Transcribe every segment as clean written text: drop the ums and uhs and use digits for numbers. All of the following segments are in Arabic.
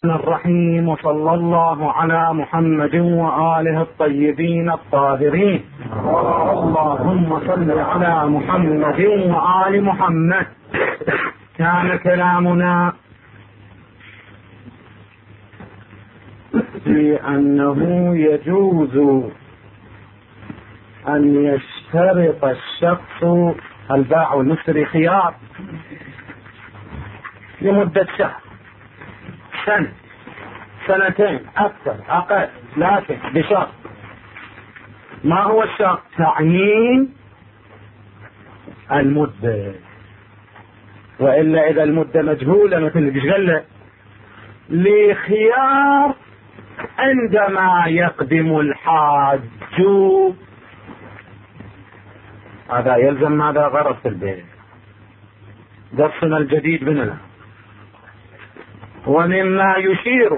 الرحيم، وصلى الله على محمد وآله الطيبين الطاهرين. اللهم صل على محمد وآل محمد. كان كلامنا في أنه يجوز أن يشترط الشخص البائع والمشتري خيار لمدة شهر، سنة، سنتين، أكثر، أقل، لكن بشرط. ما هو الشرط؟ تعيين المدة، وإلا إذا المدة مجهولة مثل اللي لخيار عندما يقدم الحاج، هذا يلزم ماذا؟ غرض في البيت، درسنا الجديد مننا. ومما يشير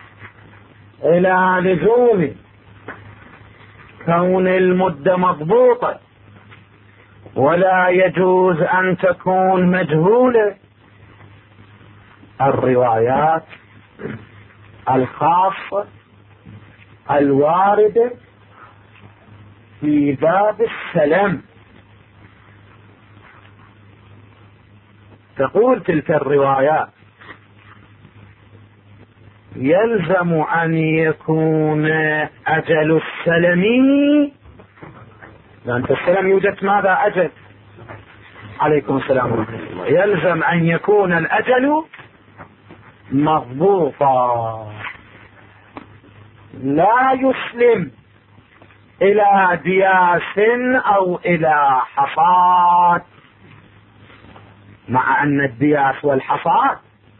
إلى لزوم كون المدة مضبوطة ولا يجوز أن تكون مجهولة الروايات الخاصة الواردة في باب السلم. تقول تلك الروايات: يلزم أن يكون أجل السلم، لأن في السلم يوجد ماذا؟ أجل. عليكم السلام ورحمة الله. يلزم أن يكون الأجل مضبوطا، لا يسلم إلى دياس أو إلى حصاد، مع أن الدياس والحصاد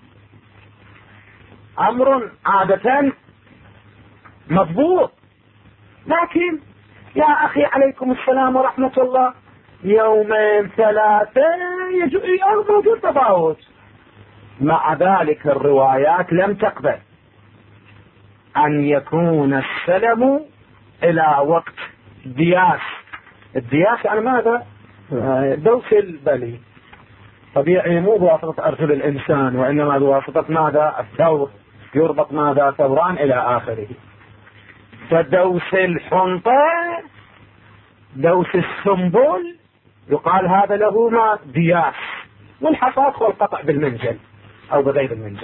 أمر عادة مضبوط، لكن يا أخي عليكم السلام ورحمة الله، يومين ثلاثة موجود تفاوت. مع ذلك الروايات لم تقبل أن يكون السلم إلى وقت دياس. الدياس يعني ماذا؟ دوس البلي، طبيعي مو بواسطة أرجل الإنسان، وإنما بواسطة ماذا؟ الثور، يربط ماذا؟ ثوران إلى آخره. فدوس الحنطة، دوس السنبل، يقال هذا له ما؟ دياس. والحصاد هو القطع بالمنجل أو بغير المنجل.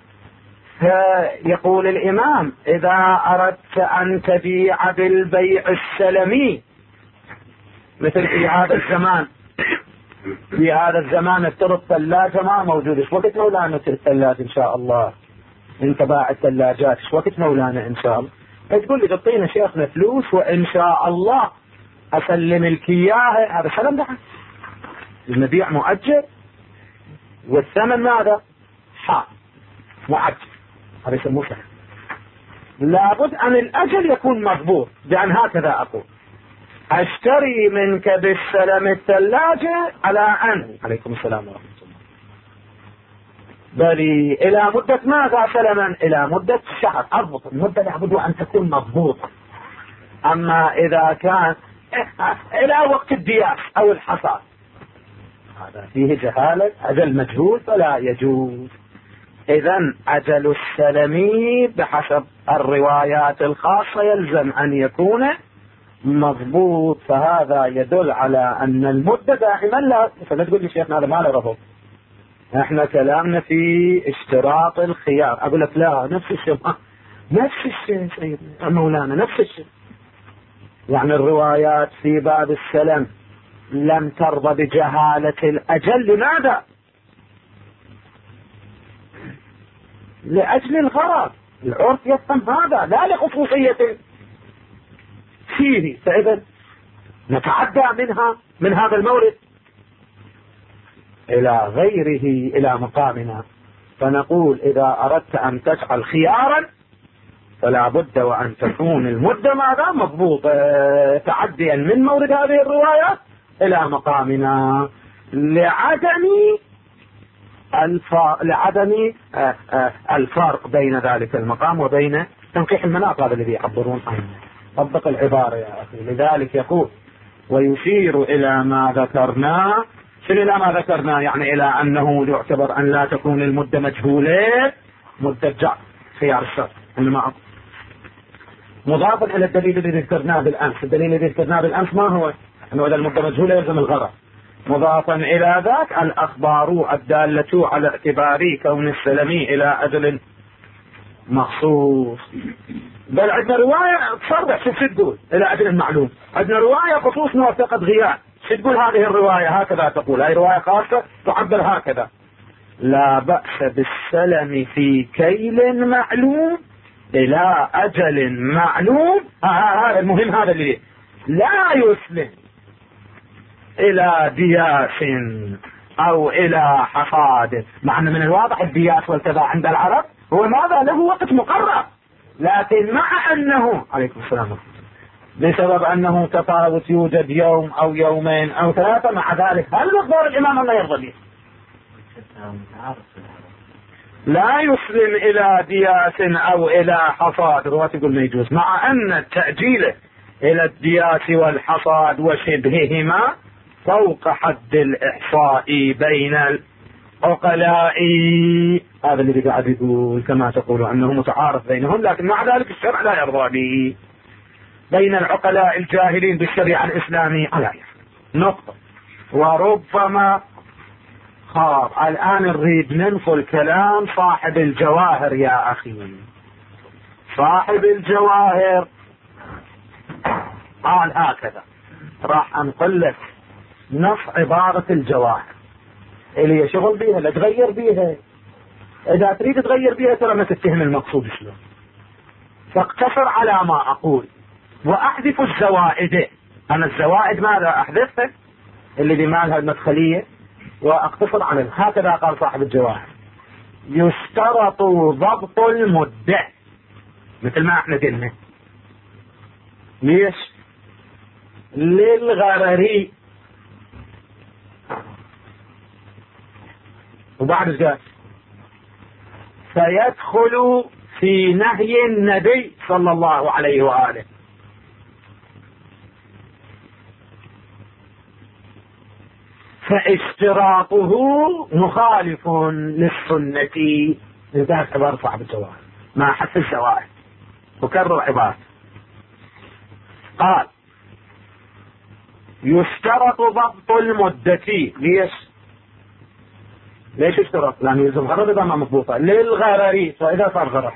فيقول الإمام: إذا أردت أن تبيع بالبيع السلمي، مثل في هذا الزمان، في هذا الزمان افترض ثلاجة ما موجودة، ايش وقت مولانا الثلاجة إن شاء الله؟ انت باع الثلاجات، ايش وقت مولانا إن شاء الله؟ تقول لي تعطينا شيخنا فلوس وإن شاء الله أسلم لك إياها. هذا سلم دعم، المبيع مؤجل والثمن ماذا؟ حال مؤجل، هذا يسموه سلم. لابد أن الأجل يكون مضبوط، بأن هكذا أقول: أشتري منك بالسلم الثلاجة على أن، عليكم السلام ورحمة الله، بل إلى مدة ماذا سلما؟ إلى مدة شهر. أضبط المدة، لابد أن تكون مضبوطة. أما إذا كان إلى وقت الدياس أو الحصاد، هذا فيه جهالة، أجل مجهول، فلا يجوز. إذن أجل السلم بحسب الروايات الخاصة يلزم أن يكون مضبوط، فهذا يدل على أن المدة دائما لا. فلا تقول لي شيخنا هذا ما له ربط، احنا كلامنا في اشتراط الخيار. أقول لك لا، نفس الشيء، نفس الشيء سيدنا مولانا، نفس الشيء. يعني الروايات في باب السلم لم ترضى بجهالة الأجل. لماذا؟ لأجل الغرض، العرف يفهم هذا، لا لخصوصية فيه. فإذا نتعدى منها، من هذا المورد إلى غيره، إلى مقامنا، فنقول: إذا أردت أن تجعل خيارا فلا بد وأن تكون المدة ماذا؟ مضبوطة، تعديا من مورد هذه الروايات إلى مقامنا، لعدم الفرق بين ذلك المقام وبين تنقيح المناط، هذا الذي يعبرون عنه. طبق العبارة يا أخي. لذلك يقول: ويشير إلى ما ذكرنا. إلى ما ذكرنا يعني إلى أنه يعتبر أن لا تكون المدة مجهولة، مدة جعل، خيار الشرط إنما مضافا إلى الدليل الذي ذكرناه بالأمس. الدليل الذي ذكرناه بالأمس ما هو؟ أنه إذا المدة مجهولة يلزم الغرض. مضافا إلى ذاك الأخبار الدالة على اعتبار كون السلمي إلى أجل مخصوص. بل عندنا رواية تصرح شو تقول إلى أجل معلوم، عندنا رواية خصوص موثقة غياب. شو تقول هذه الرواية؟ هكذا تقول، هذه رواية خاصة تعبر هكذا: لا بأس بالسلم في كيل معلوم إلى أجل معلوم. هذا المهم، هذا اللي لا يسلم إلى دياس أو إلى حصاد. مع أن من الواضح الدياس والكذا عند العرب هو ماذا؟ له وقت مقرر، لكن مع أنه عليكم السلام بسبب أنه تفاوت يوجد يوم أو يومين أو ثلاثة، مع ذلك هل مقدار الإمام الله يرضى به؟ لا يسلم إلى دياس أو إلى حصاد. رواة يقول ما يجوز، مع أن التأجيل إلى الدياس والحصاد وشبههما فوق حد الإحصاء بين العقلاء. هذا اللي قاعد يقول كما تقول أنه متعارف بينهم، لكن مع ذلك الشرع لا يرضى به بين العقلاء الجاهلين بالشريعة الإسلامية على نقطة. وربما خاب الآن نريد ننقل كلام صاحب الجواهر يا أخي. صاحب الجواهر قال هكذا، راح أنقل لك نص عبارة الجواهر اللي يشغل بيها، لا تغير بيها. إذا تريد تغير بيها ترى ما تتهم المقصود شلون. فاقتصر على ما أقول وأحذف الزوائد. أنا الزوائد ماذا أحذفها؟ اللي بمالها المدخلية، واقتصر على هكذا قال صاحب الجواهر: يشترط ضبط المدة، مثل ما احنا قلنا. ليش؟ للغرر. وبعد ايش قال؟ فيدخل في نهي النبي صلى الله عليه وآله. فاشتراطه مخالف للسنة. انتهت عبارة صاحب الجواهر ما حس الشوائع. وكرر عبارة، قال: يشترط ضبط المدة. ليش اشترط؟ لأنه يلزم غرض إذا ما مضبوطة للغرر، فإذا صار غرض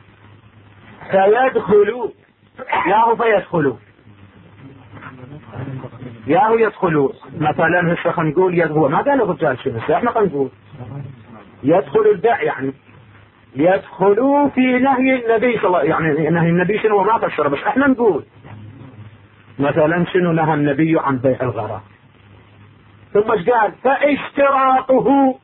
فيدخل. ياهو فيدخلوا، ياهو يدخلوا. مثلا هسه خلينا نقول هو ما قال الرجال شنو، احنا خلينا نقول يدخل البيع، يعني يدخلوا في نهي النبي صلى الله، يعني نهي النبي شنو ما فسر، بس احنا نقول مثلا شنو نهى النبي عن بيع الغرر. ثم ايش قال؟ فاشتراطه،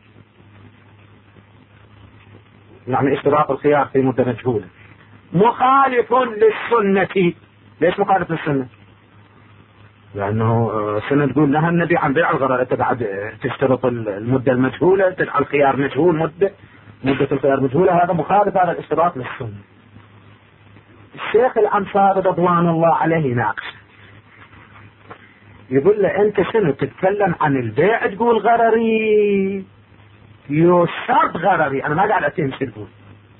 يعني اشتراط الخيار في مدة مجهولة، مخالف للسنة. ليش مخالف للسنة؟ لأنه السنة تقول نهى النبي عن بيع الغرر، أنت بعد تشترط المدة المجهولة، تجعل الخيار مجهول، مدة الخيار مجهولة. هذا مخالف هذا الاشتراط للسنة. الشيخ الأنصاري رضوان الله عليه ناقش، يقول له أنت شنو تتكلم عن البيع تقول غرري؟ يشترط غرري. أنا ما قاعد أتهم شو تقول،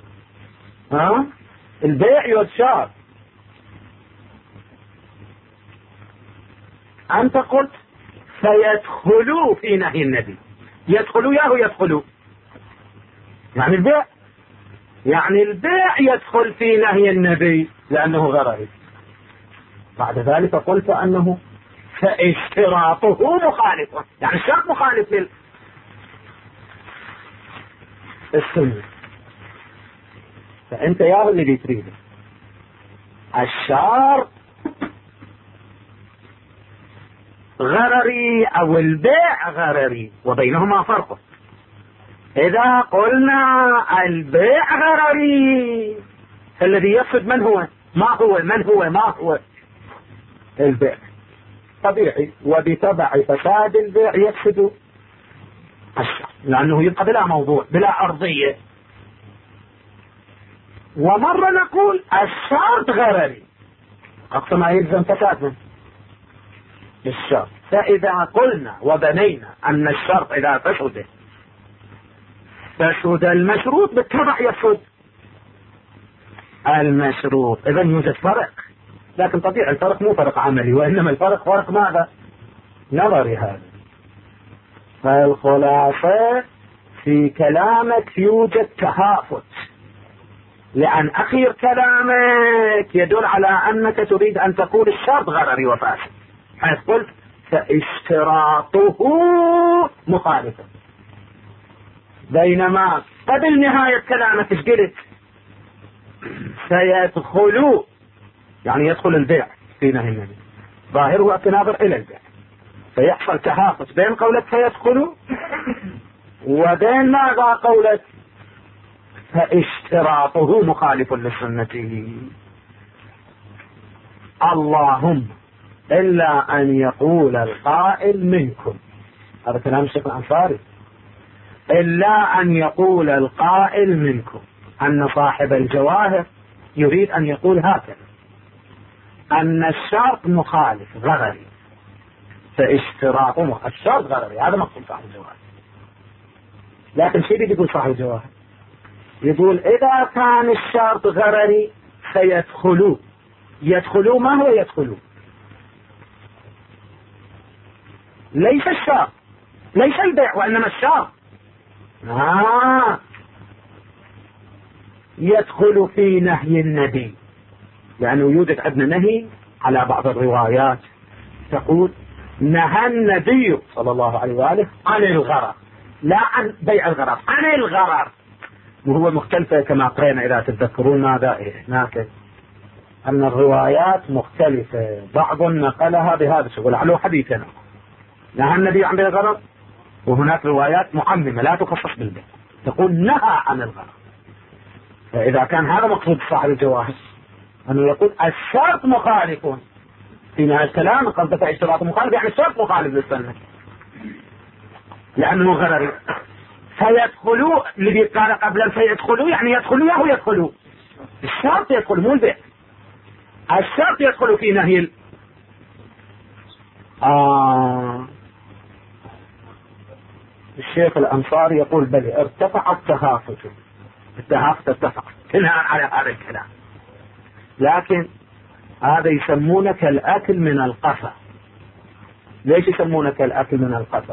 البيع يشترط. أنت قلت فيدخلوا في نهي النبي. يدخلوا ياهو يدخلوا، يعني البيع، يعني البيع يدخل في نهي النبي لأنه غرري. بعد ذلك قلت أنه فاشتراطه مخالف، يعني الشرط مخالف للسنة. فأنت ياهو اللي تريده الشرط غرري أو البيع غرري، وبينهما فرق. إذا قلنا البيع غرري الذي يفسد من هو؟ ما هو البيع طبيعي، وبتبع فساد البيع يفسد الشرط، لأنه يبقى بلا موضوع بلا أرضية. ومرة نقول الشرط غرري، أقصى ما يلزم فساد الشرط. فإذا قلنا وبنينا أن الشرط إذا فسد المشروط بالتبع يفسد، المشروط. إذن يوجد فرق، لكن طبيعي الفرق مو فرق عملي، وإنما الفرق فرق ماذا؟ نظري. هذا فالخلاصة في كلامك يوجد تهافت، لأن أخير كلامك يدل على أنك تريد أن تقول الشرط غرري وفاسد، حيث قلت فاشتراطه مخالفة، بينما قبل نهاية كلامك ايش قلت؟ سيدخل، يعني يدخل البيع في نهي النبي، ظاهره التناظر إلى البيع، فيحصل تهافت بين قولك سيدخل وبين ماذا قولك فاشتراطه مخالف لسنته. اللهم إلا أن يقول القائل منكم، هذا كلام الشيخ الأنصاري، إلا أن يقول القائل منكم أن صاحب الجواهر يريد أن يقول هكذا، أن الشرط مخالف غرري، فاشتراطه الشرط غرري، هذا مقصود صاحب الجواهر. لكن شيء يقول صاحب الجواهر، يقول إذا كان الشرط غرري سيدخلوا. يدخلوا ما هو يدخلوا؟ ليس الشرط، ليس البيع، وإنما الشرط يدخل في نهي النبي، لأنه يوجد عندنا نهي على بعض الروايات تقول نهى النبي صلى الله عليه وآله عن الغرر، لا عن بيع الغرر، عن الغرر، وهو مختلفة كما قرأنا إذا تتذكرون ماذا هناك، أن الروايات مختلفة، بعض نقلها بهذا الشيء ولعله حديثنا نهى النبي عن بيع الغرر، وهناك روايات معممة لا تخصص بالبيع تقول نهى عن الغرر. فإذا كان هذا مقصود صاحب الجواهر أنه يقول الشرط مخالف في نهاية الكلام، قصد اشتراط مخالف يعني الشرط مخالف للسنة لأنه غرري، فيدخلوا اللي قال قبل فيدخلوا يعني يدخلوا وهو يدخلوا، الشرط يدخل مو البيع، الشرط يدخل في نهي الشيخ الأنصاري يقول بل ارتفع التهافت، التهافت ارتفع بناء على هذا الكلام، لكن هذا يسمونه كالأكل من القفا. ليش يسمونه كالأكل من القفا؟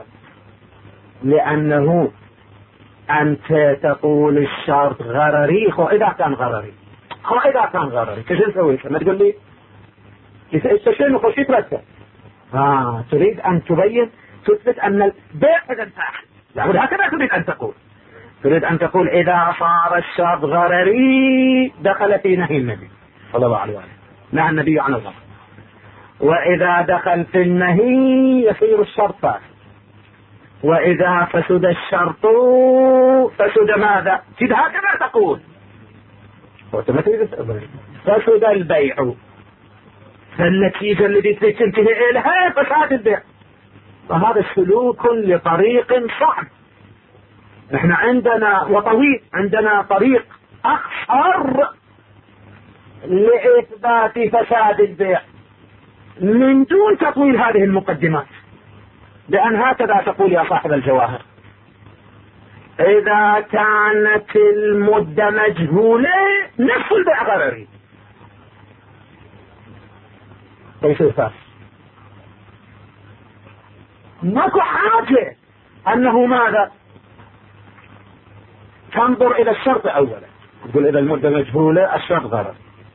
لأنه أنت تقول الشرط غرري، إذا كان غرري كيف نسوي؟ ما تقول لي شنو خشي ترتب، تريد أن تبين تثبت أن البيع قد انتهى، يعني هكذا تريد أن تقول، تريد أن تقول إذا صار الشرط غرري دخل في نهي النبي صلى الله عليه وسلم، نهى النبي عن الغرر، وإذا دخل في النهي يصير الشرط فاسد، وإذا فسد الشرط فسد ماذا؟ كده هكذا تقول، فسد البيع، فالنتيجة التي تنتهي إليها فساد البيع. فهذا سلوك لطريق صعب، نحن عندنا وطويل، عندنا طريق أخطر لإثبات فساد البيع من دون تطويل هذه المقدمات، لأن هكذا تقول يا صاحب الجواهر إذا كانت المدة مجهولة نفس البيع غرري يصير فاسد. ماكو حاجة أنه ماذا تنظر إلى الشرط أولا، تقول إذا المدة مجهولة الشرط غرر،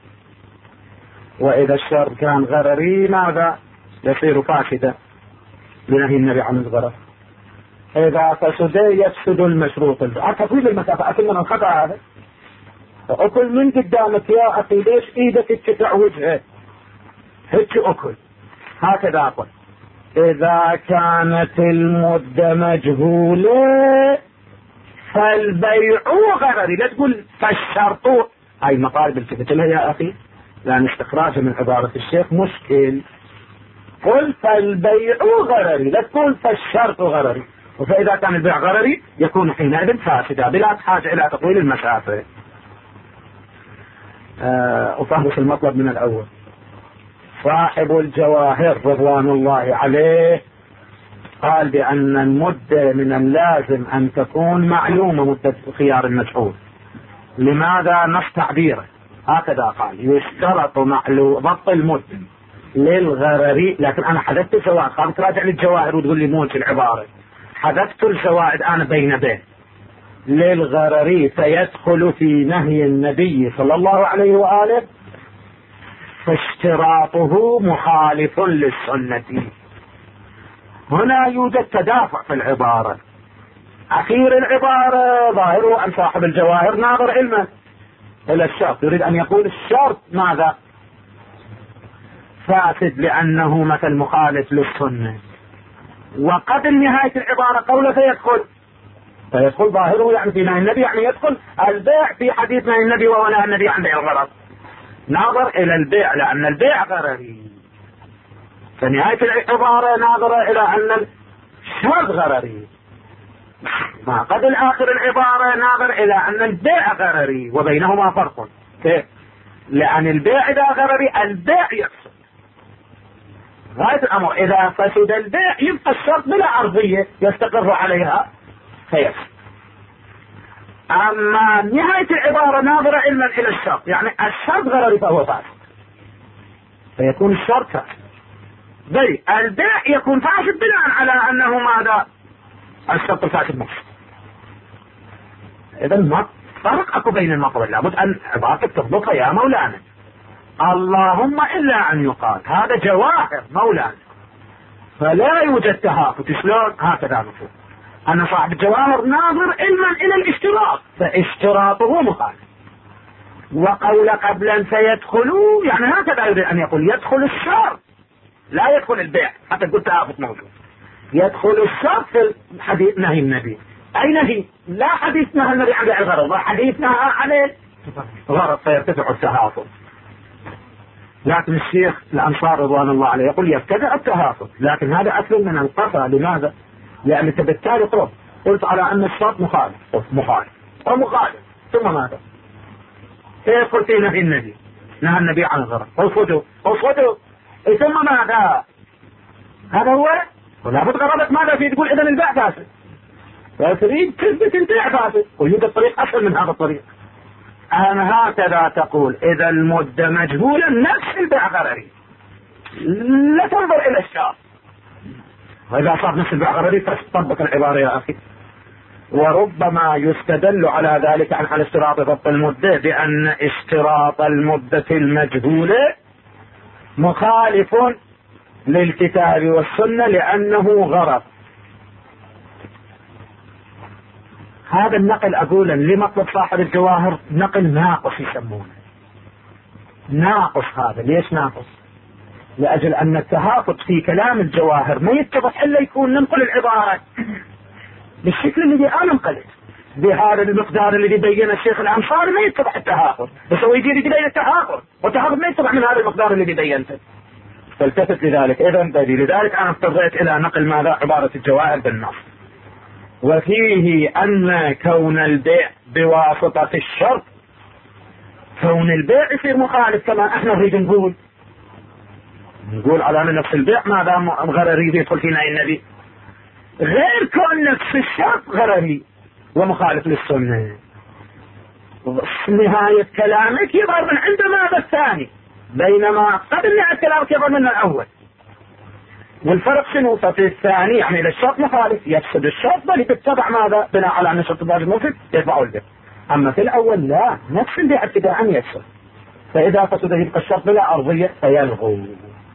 وإذا الشرط كان غرري ماذا يصير فاسدا لنهي النبي عن الغرر، إذا فسد يفسد المشروط. تطويل المسافة أكل من الخطأ هذا، أكل من قدامك يا أخي، ليش إيدك تتع وجهه هيك أكل، هكذا أقول إذا كانت المدة مجهولة فالبيع غرري، لا تقول فالشرط، هاي مقالب التفت لها يا أخي، لأن استخراجها من عبارة الشيخ مشكل، قل فالبيع غرري، لا تقول فالشرط غرري، فإذا كان البيع غرري يكون حينئذ فاسدا بلا حاجة إلى تطويل المسافة. أفهمش المطلب من الأول. صاحب الجواهر رضوان الله عليه قال بأن المدة من اللازم أن تكون معلومة، مدة خيار المجهول. لماذا؟ نص تعبيره هكذا قال يشترط ضبط المد للغرر، لكن أنا حذفت الزوائد. قام تراجع للجواهر وتقول لي مو العبارة، حذفت الزوائد أنا بين للغرر فيدخل في نهي النبي صلى الله عليه وآله، فاشتراطه مخالف للسنة. هنا يوجد تدافع في العبارة. أخير العبارة ظاهره أن صاحب الجواهر ناظر علما إلى الشرط، يريد أن يقول الشرط ماذا؟ فاسد لأنه مثل مخالف للسنة. وقبل نهاية العبارة قوله فيدخل ظاهره يعني في نهي النبي، يعني يدخل البيع في حديث نهي النبي ونهى النبي عن بيع الغرض. ناظر إلى البيع لأن البيع غرري، فنهاية العبارة ناظرة إلى أن الشرط غرري. ما قبل آخر العبارة ناظر إلى أن البيع غرري، وبينهما فرق. كيف؟ لأن البيع إذا غرري البيع يفسد. غاية الأمر إذا فسد البيع يبقى الشرط بلا عرضية يستقر عليها فيفسد. أما نهاية العبارة ناظرة علما إلى الشرط، يعني الشرط غرري فهو فاسد، فيكون الشرط فاسد. بل البيع يكون فاسد بناء على أنه ماذا؟ الشرط الفاسد مفسد. إذا ما فرق أكو بين المطلب، لابد أن عبارتك تضبطها يا مولانا. اللهم إلا أن يقال هذا جواهر مولانا فلا يوجد تهافت. شلون؟ هكذا نقول أن صاحب الجواهر ناظر علما إلى الاشتراط، فاشتراطه مخالف. وقول قبلا سيدخلوا يعني هكذا يريد أن يقول يدخل الشرط لا يدخل البيع، حتى قلت تهافت موجود. يدخل الشرط في حديث نهي النبي. أي نهي؟ لا حديث نهى النبي عن بيع الغرض، حديث نهى عن الغرض، فيرتفع التهافت. لكن الشيخ الأنصار رضوان الله عليه يقول يبتدع التهافت، لكن هذا أصل من القفا. لماذا؟ لأن أنت بالتالي قلت على أن الشرط مخالف ومخالف، ثم ماذا؟ يدخل في نهي النبي، نهى النبي عن الغرض، اصفدوا ثم ماذا؟ هذا هو. ولا بد غرضك ماذا في تقول إذن البيع فاسد، فتريد تثبت البيع فاسد، ويوجد طريق أسهل من هذا الطريق. أنا هكذا تقول إذا المدة مجهولة نفس البيع غرري، لا تنظر إلى الشرط. وإذا صار نفس البيع غرري فاستطبق العبارة يا أخي. وربما يستدل على ذلك على اشتراط ضبط المدة بأن اشتراط المدة المجهولة مخالف للكتاب والسنة لأنه غرض. هذا النقل أقولا لمطلب صاحب الجواهر نقل ناقص يسمونه ناقص. هذا ليش ناقص؟ لأجل أن التهافت في كلام الجواهر ما يتضح إلا يكون ننقل العبارة بالشكل الذي أنا نقلت بهذا المقدار الذي بين الشيخ الأنصاري، ما يتضح التهافت، بس هو يدير يبين التهافت، والتهافت ما يتضح من هذا المقدار الذي بينته. فالتفت لذلك. إذا لذلك أنا اضطريت إلى نقل ماذا؟ عبارة الجواهر بالنص. وفيه أن كون البيع بواسطة الشرط، كون البيع يصير مخالف كما احنا نريد نقول على أن نفس البيع ماذا غرري يدخل في نهي النبي، غير كون نفس الشرط غرري ومخالف للسنة. نهاية كلامك يظهر من عند ماذا الثاني، بينما قبل نهاية كلامك يظهر من الأول. والفرق شنو؟ ففي الثاني يعني إذا الشرط مخالف يفسد الشرط، بل يتبع ماذا؟ بناء على أن الشرط الواجب مفسد يتبعه البيع. أما في الأول لا، نفس البيع ابتداء يفسد، فإذا فسد يبقى الشرط بلا أرضية فيلغو.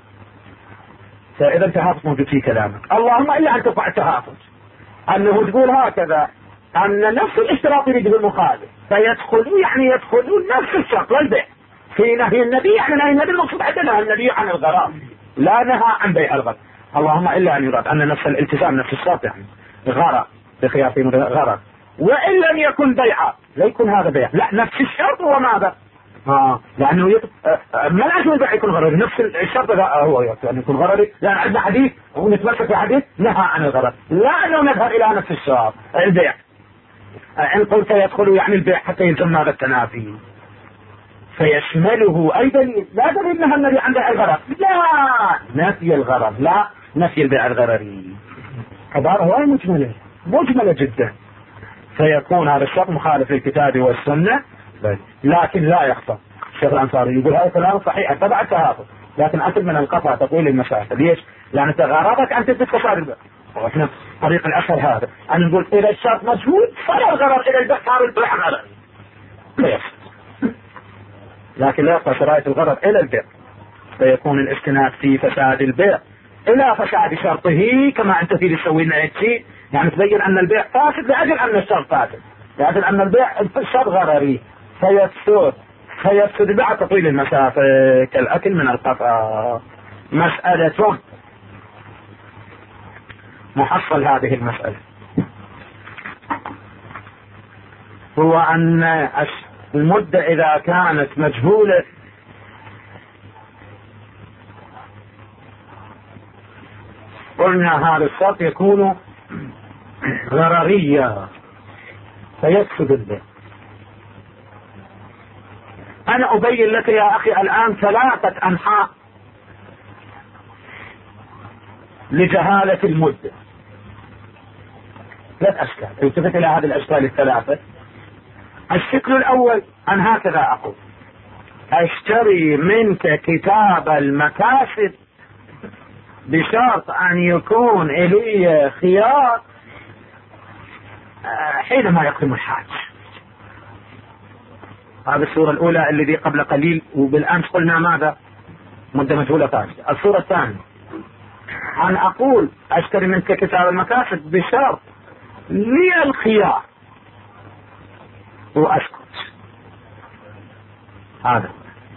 فإذا التهافت موجود في كلامك، اللهم إلا أن تقع التهافت أنه تقول هكذا أن نفس الاشتراط يريد بالمخالف فيدخلوا يعني يدخلون نفس الشرط للبيع في نهي النبي، يعني نهي النبي المقصود عندنا النبي عن الغرام لا نهى عن بيع الغرام. اللهم إلا أن يراد أن نفس الالتزام نفس الشرط يعني غرام بخيار في غرام، وإن لم يكن بيعا لا يكون هذا بيع، لا نفس الشرط هو ماذا؟ لأنه ما لازم البيع يكون غرري، نفس الشرط هو يعني يكون غرري، لأن عندنا حديث ونتمسك في حديث نهى عن الغرر، لا أنه نذهب إلى نفس الشرط البيع. إن قلت يدخل يعني البيع حتى يلزم هذا التنافي فيشمله أي دليل، لا دليل نهى النبي عن بيع الغرر، لا نفي الغرر، لا نفي البيع الغرري. عبارة هواي مجملة جدا، فيكون هذا الشرط مخالف للكتاب والسنة، لكن لا يخفى الشيخ الأنصاري يقول هذا كلام صحيح تبع التهافت، لكن أكل من القطع تطويل المسافة. ليش؟ لأن غرضك أن تثبت فساد البيع، وإحنا طريق الأسهل هذا أن نقول إذا الشرط مجهول فلا غرض إلى البيع، صار البيع غرض لكن لا يبقى شرائط الغرض إلى البيع، فيكون الاستناد في فساد البيع إلى فساد شرطه، كما أنت تريد تسوي لنا شيء يعني تبين أن البيع فاسد لأجل أن الشرط فاسد، لأجل أن البيع الشرط غرري فيفسد البيع تطويل المسافة كالأكل من القطع. مسألة محصل هذه المسألة هو أن المدة إذا كانت مجهولة قلنا هذا الشرط يكون غرريا فيفسد البيع. أنا أبين لك يا أخي الآن 3 أنحاء لجهالة المدة، 3 أشكال. التفت إلى هذه الأشكال ال3. الشكل الأول أن هكذا أقول: أشتري منك كتاب المكاسب بشرط أن يكون إلي خيار حينما يقدم الحاج. هذه الصورة الأولى الذي قبل قليل، وبالأمس قلنا ماذا؟ مدة مجهولة فاسدة. الصورة الثانية أن أقول أشتري منك كتاب المكاسب بشرط لي الخيار وأسكت. هذا.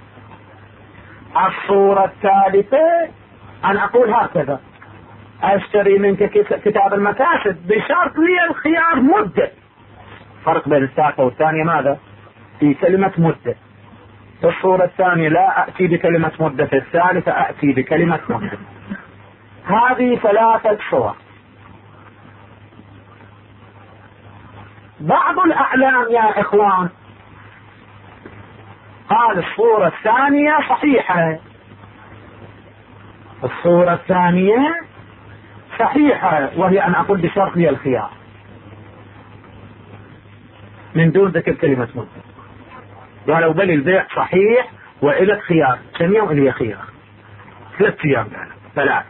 الصورة الثالثة أن أقول هكذا: أشتري منك كتاب المكاسب بشرط لي الخيار مدة. فرق بين الثالثة والثانية ماذا؟ في كلمة مدة. في الصورة الثانية لا أأتي بكلمة مدة، في الثالثة أأتي بكلمة مدة. هذه 3 صور. بعض الأعلام يا إخوان قال الصورة الثانية صحيحة، الصورة الثانية صحيحة، وهي أن أقول بشرط لي الخيار من دون ذكر كلمة مدة. قالوا بل البيع صحيح وإلك خيار. كم يوم إلي خيار؟ 3 أيام. 3.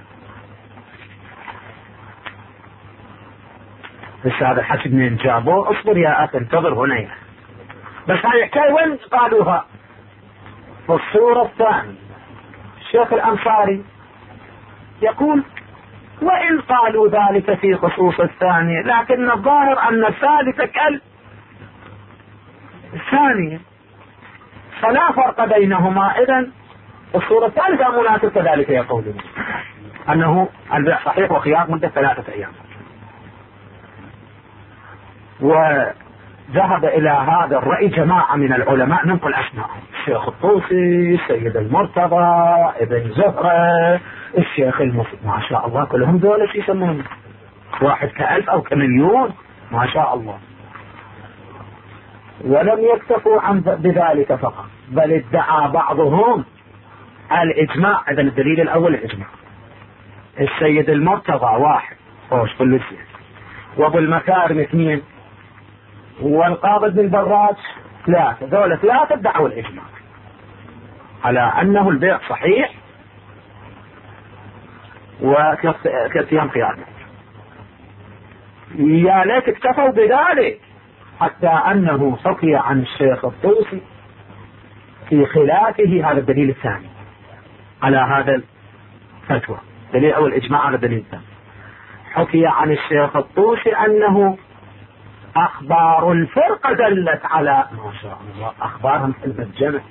بس هذا الحسب من جابوه. اصبر يا أخي، انتظر هنا. بس هاي حكاية وين قالوها؟ في الصورة الثانية. الشيخ الأنصاري يقول: وإن قالوا ذلك في خصوص الثانية، لكن الظاهر أن الثالثة كالثانية، فلا فرق بينهما. إذن الصورة الثالثة مناسب كذلك يقولون أنه البيع صحيح وخيار مدة 3 أيام. وذهب إلى هذا الرأي جماعة من العلماء، ننقل أسماءهم: الشيخ الطوسي، السيد المرتضى، ابن زهرة، الشيخ المفيد، ما شاء الله كلهم دولة يسمون واحد ك1000 أو كمليون، ما شاء الله. ولم يكتفوا بذلك فقط، بل ادعى بعضهم الإجماع. إذن الدليل الأول الإجماع. السيد المرتضى 1 خوش كل شيء، وابو المكارم 2، والقابض بن براج 3. ذولا 3 ادعوا الإجماع على أنه البيع صحيح وكالصيام خيار. يا ليت اكتفوا بذلك، حتى أنه حكي عن الشيخ الطوسي في خلافه. هذا الدليل الثاني على هذا الفتوى. دليل أول الإجماع، على الدليل الثاني حكي عن الشيخ الطوسي أنه أخبار الفرقة دلت على، ما شاء الله، أخبارهم في الجمع.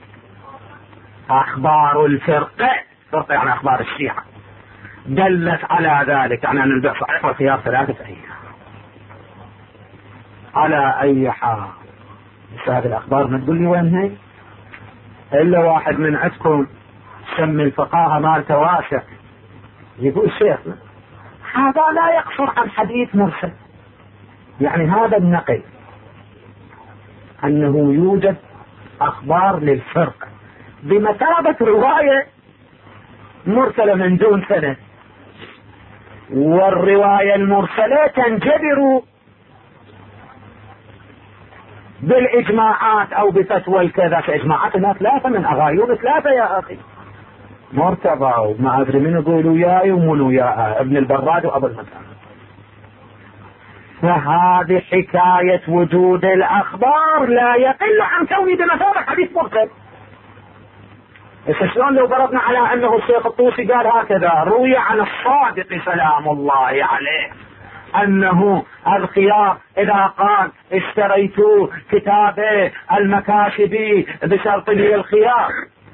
أخبار الفرقة، فرقة يعني أخبار الشيعة، دلت على ذلك، يعني أن البيع صحيح والخيار 3 أيام. على أي حال هذه الأخبار ما تقول لي وين هي؟ إلا واحد من عندكم سمي الفقاهة مالته واسع يقول: شيخنا هذا لا يقصر عن حديث مرسل. يعني هذا النقل أنه يوجد أخبار للفرقة بمثابة رواية مرسلة من دون سند، والرواية المرسلة تنجبر بالإجماعات أو بفتوى الكذا، فإجماعاتنا ثلاثة من أغايون ثلاثة يا أخي، مرتضى وما أدري من يقول وياي ومن وياه ابن البراد وأبو المكان. فهذه حكاية وجود الأخبار لا يقل عن كونه بمثابة حديث مرسل. شلون لو فرضنا على أنه الشيخ الطوسي قال هكذا روي عن الصادق سلام الله عليه أنه الخيار إذا قال اشتريت كتاب المكاشبي بشرط لي الخيار،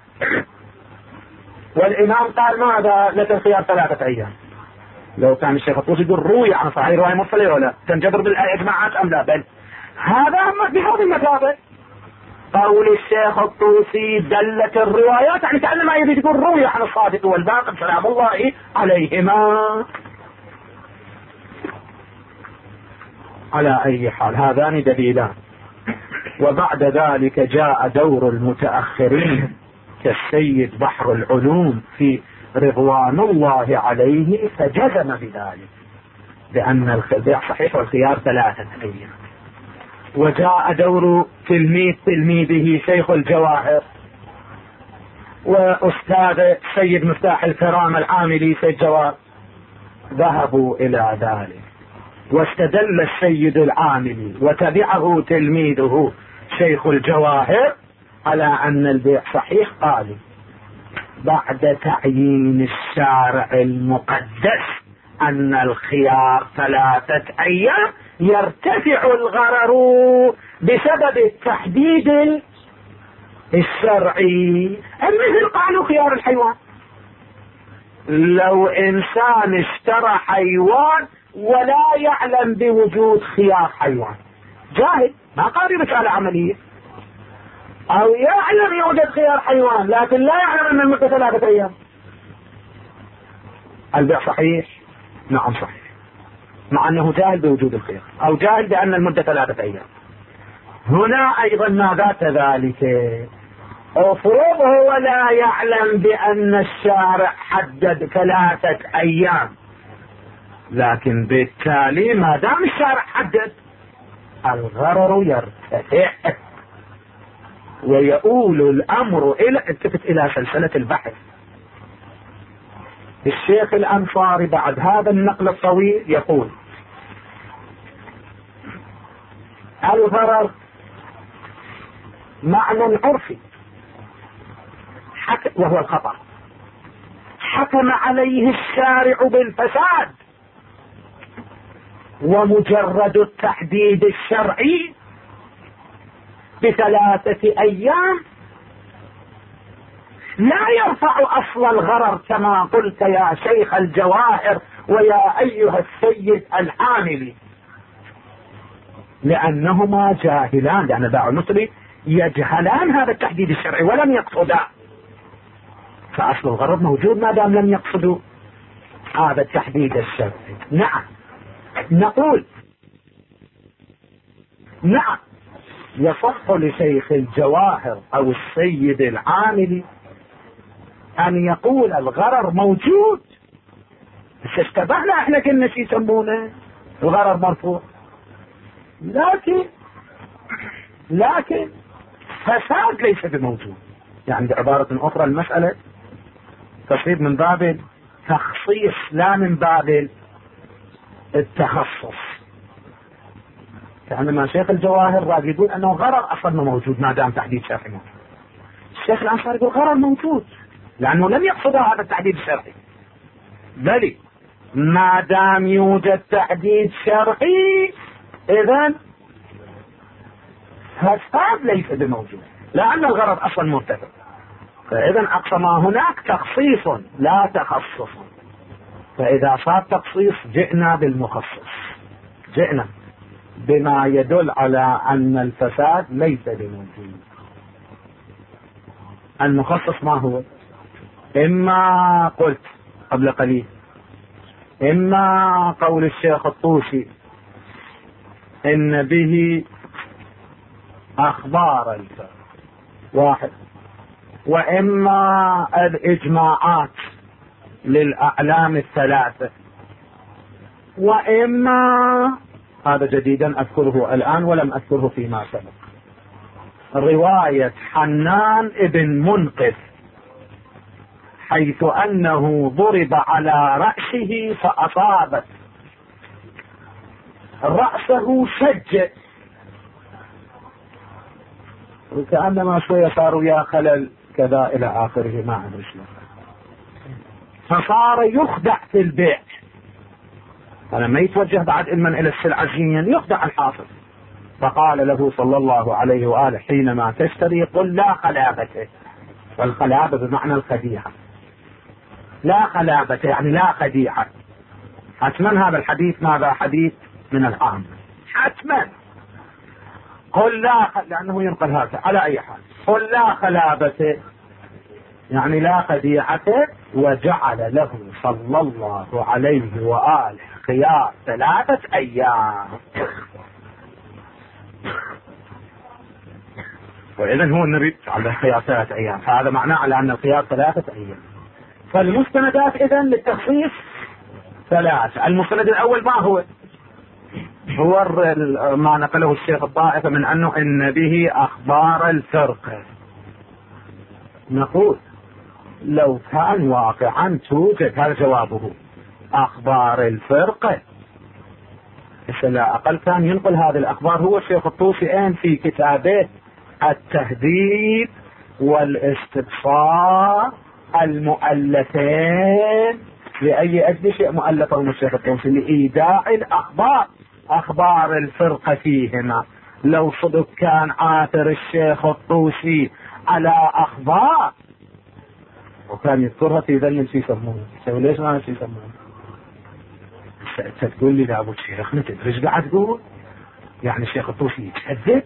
والإمام قال ماذا لك الخيار 3 أيام، لو كان الشيخ الطوسي يقول روي عن صحيح رواية مرسلة ولا تنجبر بالإجماعات أم لا؟ بل هذا بهذه المثابة. قول الشيخ الطوسي دلت الروايات يعني كأنما يريد يقول روي عن الصادق والباقر سلام الله عليهما. على أي حال هذان دليلان. وبعد ذلك جاء دور المتأخرين كالسيد بحر العلوم في رضوان الله عليه فجزم بذلك بأن البيع صحيح والخيار 3 أيام. وجاء دور تلميذه شيخ الجواهر وأستاذ سيد مفتاح الكرام العاملي سيد جواد، ذهبوا إلى ذلك واستدل السيد العاملي وتبعه تلميذه شيخ الجواهر على أن البيع صحيح. قالوا بعد تعيين الشارع المقدس أن الخيار 3 أيام يرتفع الغرر بسبب التحديد الشرعي. مثل قالوا خيار الحيوان، لو إنسان اشترى حيوان ولا يعلم بوجود خيار حيوان، جاهل ما قاري رسالة عملية، أو يعلم يوجد خيار حيوان لكن لا يعلم أن المدة 3 أيام، البيع صحيح؟ نعم صحيح، مع أنه جاهل بوجود الخيار أو جاهل بأن المدة 3 أيام. هنا أيضا ماذا كذلك؟ أفرض هو لا يعلم بأن الشارع حدد 3 أيام، لكن بالتالي ما دام الشارع حدد الغرر يرتفع ويؤول الأمر إلى التفت إلى سلسلة البحث. الشيخ الأنصاري بعد هذا النقل الطويل يقول الغرر معنى عرفي وهو الخطر، حكم عليه الشارع بالفساد، ومجرد التحديد الشرعي ب3 أيام لا يرفع أصل الغرر كما قلت يا شيخ الجواهر ويا أيها السيد العاملي، لأنهما جاهلان، لأن باع المصري يجهلان هذا التحديد الشرعي ولم يقصدا، فأصل الغرر موجود ما دام لم يقصدوا هذا التحديد الشرعي. نعم نقول نعم يصح لشيخ الجواهر أو السيد العاملي أن يقول الغرر موجود، بس اشتبهنا احنا كنا شي يسمونه الغرر مرفوع، لكن فساد ليس بموجود. يعني بعبارة أخرى المسألة تصير من باب التخصيص لا من باب التخصص. كأنما شيخ الجواهر راح يقول أنه غرر أصلا ما موجود ما دام تحديد شرعي موجود، الشيخ الأنصاري يقول غرر موجود لأنه لم يقصد هذا التحديد الشرعي، بل ما دام يوجد تحديد شرعي إذن فساد ليس بموجود لأن الغرض أصلا مرتفع. فإذا أقصى ما هناك تخصيص لا تخصص، فإذا صار تخصيص جئنا بالمخصص، جئنا بما يدل على أن الفساد ليس بموجود. المخصص ما هو؟ إما قلت قبل قليل إما قول الشيخ الطوسي إن به أخبار الفرد واحد، وإما الإجماعات للأعلام الثلاثة، وإما هذا جديدا أذكره الآن ولم أذكره فيما سبق رواية حنان ابن منقذ حيث أنه ضرب على رأسه فأصابت رأسه شج، وكأنما شوية صاروا يا خلل كذا إلى آخره، ما أدري شلون، فصار يخدع في البيع. فلما يتوجه بعد علما إلى السلعة زين يخدع الحاصل. فقال له صلى الله عليه وآله حينما تشتري قل لا خلابته، والخلابة بمعنى الخديعة، لا خلابته يعني لا خديعة. حتما هذا الحديث ماذا؟ حديث من العام حتما. قل لا لأنه ينقل هذا على أي حال. قل لا خلابته يعني لا خديعته. وجعل له صلى الله عليه وآله خيار 3 أيام. وإذن هو النبي على خيار 3 أيام، فهذا معناه على أن الخيار 3 أيام. فالمستندات إذن للتخصيص 3. المستند الأول ما هو؟ هو ما نقله الشيخ الطائفة من أنه إن به أخبار الفرقة. نقول لو كان واقعا توجد، هذا جوابه، أخبار الفرقة، لا أقل كان ينقل هذه الأخبار هو الشيخ الطوسي في كتابه التهذيب والاستبصار المؤلفين. لأي أجل شيء مؤلفهم الشيخ الطوسي؟ لإيداع الأخبار، أخبار الفرقة فيهما. لو صدق كان عاثر الشيخ الطوسي على أخبار وكان يذكرها في ذلك شيء يسمونه، ليش ما شيء يسمونه؟ تقول لي لا أبو الشيخ تدري ايش قاعد تقول؟ يعني الشيخ الطوسي يتكذب؟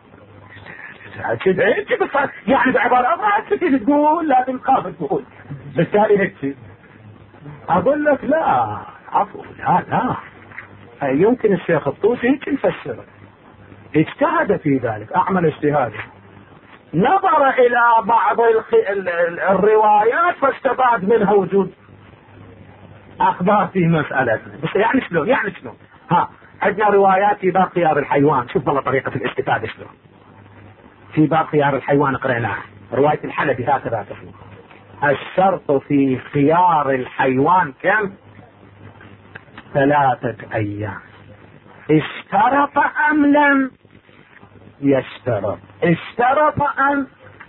يعني بعبارة أخرى تجي تقول لازم تخاف تقول، بالتالي هيك أقول لك لا عفوا لا يمكن الشيخ الطوسي هيك يفسره، اجتهد في ذلك، أعمل اجتهاده، نظر إلى بعض الروايات فاستفاد منها وجود أخبار في مسألتنا. بس يعني شلون؟ يعني شلون؟ عندنا روايات في باب خيار الحيوان، شوف والله طريقة الاستفادة شلون. في باب خيار الحيوان قرأناها، رواية الحلبي هكذا تقول: الشرط في خيار الحيوان كم؟ 3 أيام. اشترط أم لم يشترط؟ اشترط أم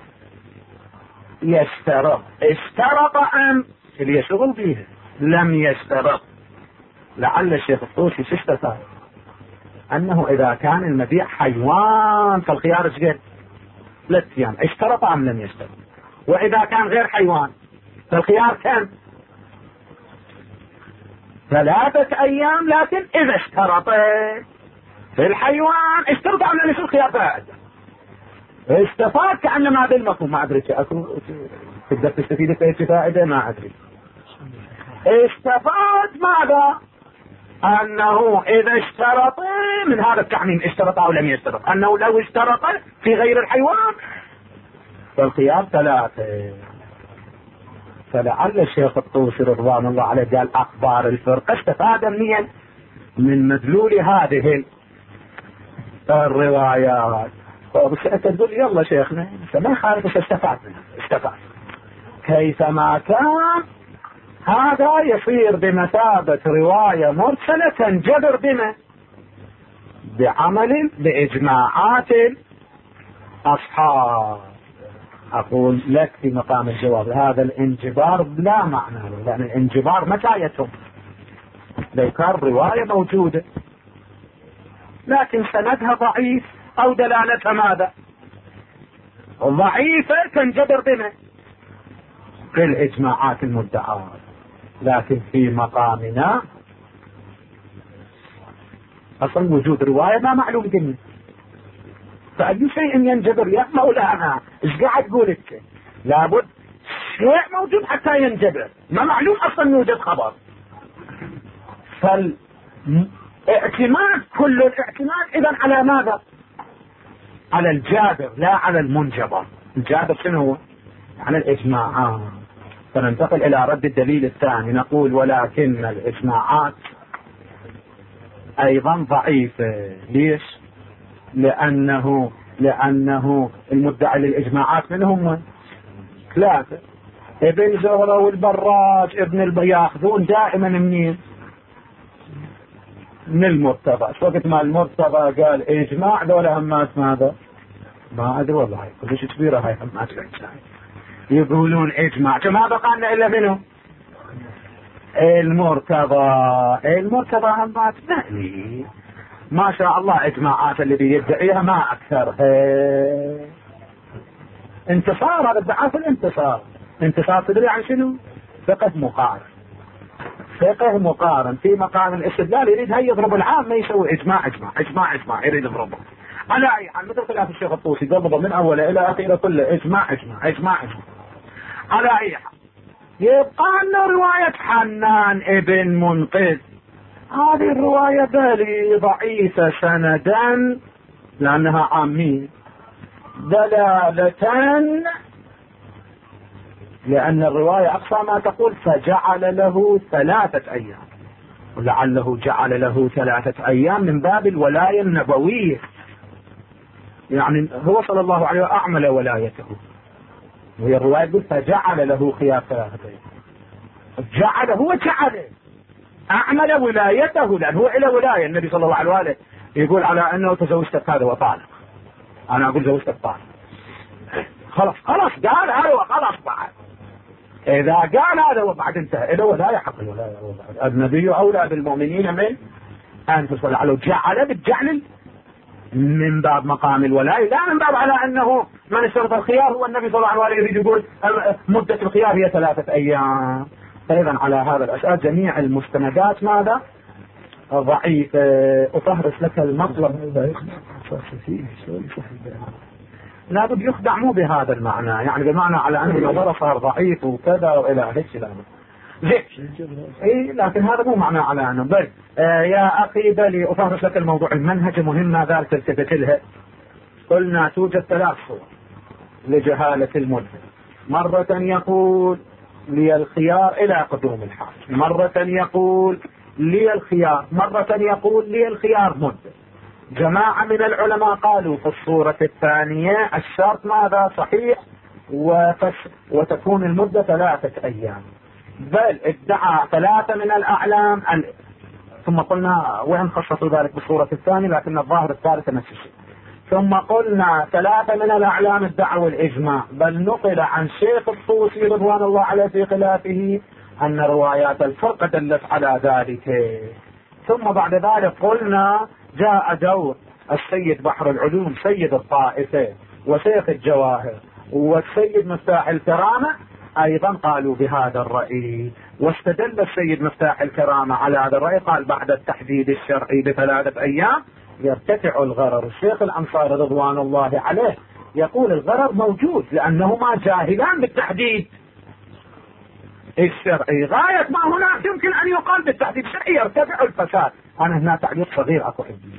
يشترط؟ اشترط أم اللي يشغل به لم يشترط. لعل الشيخ الطوسي استفاد أنه إذا كان المبيع حيوان فالخيار شقد 3 أيام، اشترط أم لم يشترط. وإذا كان غير حيوان فالخيار كم؟ 3 أيام. لكن إذا اشترط في الحيوان اشترط أم لم يشترط الخيار 3. استفاد كأنما بالمفهوم. ما أدري أكو تقدر تستفيد في فائدة، ما أدري. استفاد ماذا؟ أنه إذا اشترط من هذا التعميم، اشترط أو لم يشترط، أنه لو اشترط في غير الحيوان فالخيار 3. فلعل الشيخ الطوسي رضوان الله عليه قال أخبار الفرقة استفاد منين؟ من مدلول هذه الروايات. بس أنت تقول يلا شيخنا ما خالف، بس استفاد منها، استفاد كيفما كان. هذا يصير بمثابة رواية مرسلة تنجبر بما؟ بعمل بإجماعات الأصحاب. أقول لك في مقام الجواب هذا الانجبار لا معنى له، لأن الانجبار متى يتم؟ لو كان رواية موجودة لكن سندها ضعيف أو دلالتها ماذا؟ ضعيفة تنجبر بما؟ بالإجماعات المدعاة. لكن في مقامنا أصلا وجود رواية ما معلوم جدا، فأي شيء ينجبر يا مولانا. إيش قاعد تقولك؟ لابد شيء موجود حتى ينجبر، ما معلوم أصلا يوجد خبر. فالاعتماد كل الاعتماد إذن على ماذا؟ على الجابر لا على المنجبر. الجابر شنو هو؟ على الإجماعات. فننتقل إلى رد الدليل الثاني، نقول ولكن الإجماعات أيضا ضعيفة. ليش؟ لأنه لأنه المدعي للإجماعات منهم 3: ابن زهرة والبراج ياخذون دائما منين؟ من المرتضى. وقت ما المرتضى قال إجماع ذولا همات ماذا؟ ما أدري والله، كلش كبيرة هاي همات الإنسان، يقولون إجماع. ما بقى لنا إلا منه المرتضى همات مهني ما شاء الله. إجماعات اللي بيدعيها ما أكثرها. انتصار، هذا ادعاء في انتصار تدري عن شنو؟ فقه مقارن في مقام الاستدلال. يريد هاي يضرب العام، ما يسوي اجماع يريد يضربه على اي حال، مثل خلاف الشيخ الطوسي ضربه من اوله الى اخره كله اجماع. على اي حال يبقى لنا رواية حنان ابن منقذ. هذه الرواية بالي ضعيفة سندا لانها عامية، دلالة لأن الرواية أقصى ما تقول فجعل له 3 أيام، ولعله جعل له 3 أيام من باب الولاية النبوية، يعني هو صلى الله عليه وسلم أعمل ولايته، وهي الرواية تقول فجعل له خيار 3 أيام. هو جعل أعمل ولايته، لأن هو إلى ولاية. النبي صلى الله عليه وسلم يقول على أنه تزوجت هذا وطالق، أنا أقول زوجت طالق، خلاص قال هذا وخلاص. بعد إذا قال هذا وبعد انتهى إلى ولاية حق الولاية. النبي أولى بالمؤمنين من أنفسهم، ولعله جعل بالجعل من باب مقام الولاية، لا من باب على أنه من اشترط الخيار هو النبي صلى الله عليه وسلم يريد يقول مدة الخيار هي 3 أيام. أيضا على هذا الأساس جميع المستندات ماذا؟ ضعيفة. أطهرس لك المطلب لا بد يخدع مو بهذا المعنى، يعني بمعنى على أن النظر صار ضعيف وكذا وإلى هيك زين. لكن هذا مو معنى على أنه بل يا أخي بلي أفهرس لك الموضوع. المنهج مهم ماذا تلتفت لها. قلنا توجد 3 صور لجهالة المدة. مرة يقول لي الخيار إلى قدوم الحال، مرة يقول لي الخيار، مرة يقول لي الخيار مدة. جماعة من العلماء قالوا في الصورة الثانية الشرط ماذا؟ صحيح وتكون المدة 3 أيام. بل ادعى 3 من الأعلام ثم قلنا وين خصصوا ذلك بالصورة الثانية، لكن الظاهر الثالثة نفس الشيء. ثم قلنا 3 من الأعلام ادعوا الإجماع، بل نقل عن شيخ الطوسي رضوان الله عليه في خلافه أن روايات الفرق دلت على ذلك. ثم بعد ذلك قلنا جاء دور السيد بحر العلوم سيد الطائفة وشيخ الجواهر والسيد مفتاح الكرامة، أيضا قالوا بهذا الرأي، واستدل السيد مفتاح الكرامة على هذا الرأي، قال بعد التحديد الشرعي ب3 أيام يرتفع الغرر. الشيخ الأنصاري رضوان الله عليه يقول الغرر موجود لأنهما جاهلان بالتحديد الشرعي، غاية ما هناك يمكن أن يقال بالتحديد الشرعي يرتفع الفساد. أنا هنا تعليق صغير أكو عندي،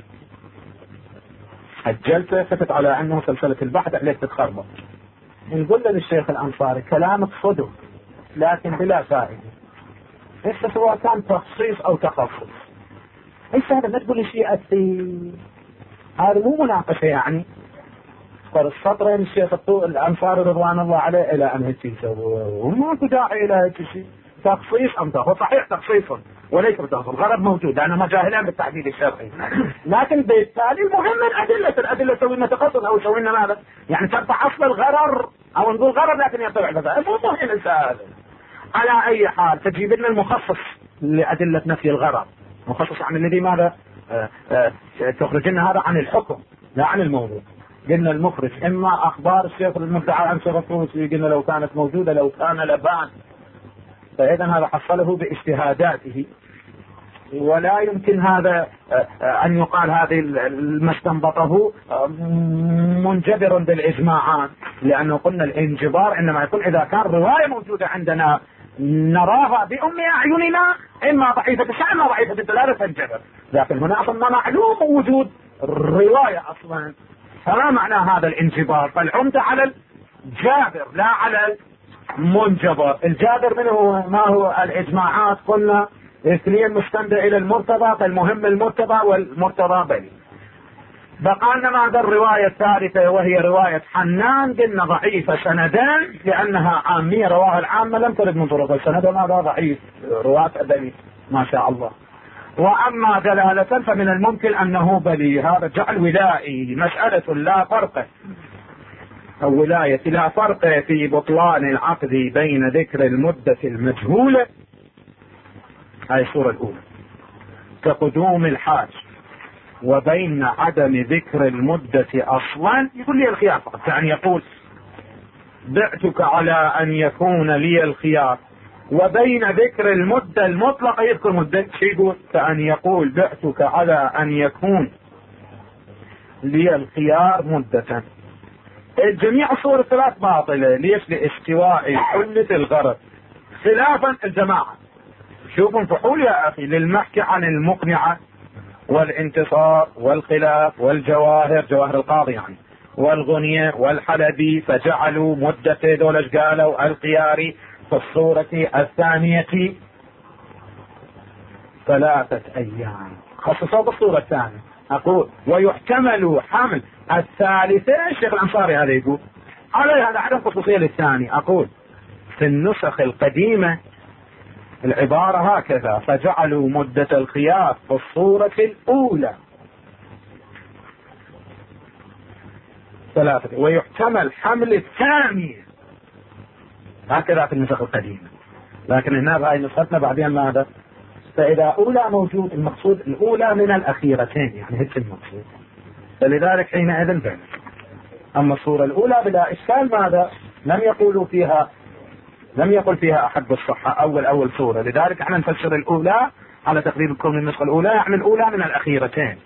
الجلسة فتت على أنه سلسلة البحث عليك تتخربط. نقول للشيخ الأنصاري كلامك صدق لكن بلا فائدة، ليس سواء كان تخصيص أو تخصص. ليس هذا ما تقول شيء أثير، هذا مو مناقشة يعني. فالسطرين الشيخ الأنصاري رضوان الله عليه إلى أن هيك يسوي وما داعي إلى هيك شيء. تخصيص أم تخصيص؟ صحيح تخصيص وليس بتخصيص، الغرض موجود لأنه ما جاهلان بالتحديد الشرعي. لكن بالتالي المهم الأدلة سوي لنا تخصص أو سوي لنا ماذا؟ يعني ترفع أصل الغرر أو نقول غرر لكن يرتفع الفساد، مو مهم السؤال. على أي حال تجيب لنا المخصص لأدلة نفي الغرر، مخصص عن الذي ماذا؟ تخرج لنا هذا عن الحكم لا عن الموضوع. قلنا المخرج إما أخبار الشيخ المدعى عن شيخ الطوسي، قلنا لو كانت موجودة لو كان لبان، فإذا هذا حصله باجتهاداته، ولا يمكن هذا أن يقال هذه ما استنبطه منجبر بالإجماعات، لأنه قلنا الانجبار إنما يكون إذا كان رواية موجودة عندنا نراها بأم أعيننا إما ضعيفة الشأن إما ضعيفة الدلالة تنجبر، لكن هنا أصلا معلوم وجود رواية أصلا، فما معنى هذا الانجبار؟ فالعمدة على الجابر لا على المنجبر. الجابر من هو؟ ما هو الإجماعات؟ قلنا 2 مستند إلى المرتضى، فالمهم المرتضى والمرتضى بلي. بقى لنا ماذا الرواية الثالثة وهي رواية حنان، قلنا ضعيفة سندان لأنها عامية، رواها العامة لم ترد من طرق السند، ماذا ضعيف رواة أدبي ما شاء الله. وأما دلالة فمن الممكن أنه بلي، هذا جعل ولائي مسألة لا فرق أو ولاية لا فرق في بطلان العقد بين ذكر المدة المجهولة، هاي الصورة الأولى كقدوم الحاج، وبين عدم ذكر المدة أصلا. يقول لي الخيار فقط، يعني يقول بعتك على أن يكون لي الخيار، وبين ذكر المدة المطلقة يذكر مدة. شو يقول؟ كأن يقول بعتك على أن يكون لي الخيار مدة. جميع الصور الثلاث باطلة. ليش؟ لاستواء حلة الغرض، خلافا الجماعة. شوفوا فحول يا أخي للمحكي عن المقنعة والانتصار والخلاف والجواهر، جواهر القاضي يعني، والغنية والحلبي، فجعلوا مدة دولش قالوا الخياري في الصورة الثانية 3 أيام، خصصوا بالصورة الثانية. أقول ويحتمل حمل الثالثة، الشيخ الأنصاري هذا يقول على هذا عدم خصوصية للثاني. أقول في النسخ القديمة العبارة هكذا، فجعلوا مدة الخيار في الصورة الأولى 3، ويحتمل حمل الثانية، هكذا في النسخ القديمة. لكن هنا بهاي نسختنا بعدين ماذا؟ فإذا أولى موجود، المقصود الأولى من الأخيرتين، يعني هيك المقصود، فلذلك حينئذ بين. أما الصورة الأولى بلا إشكال ماذا؟ لم يقل فيها أحد بالصحة أول صورة، لذلك احنا نفسر الأولى على تقريب كون النسخة الأولى يعني الأولى من الأخيرتين.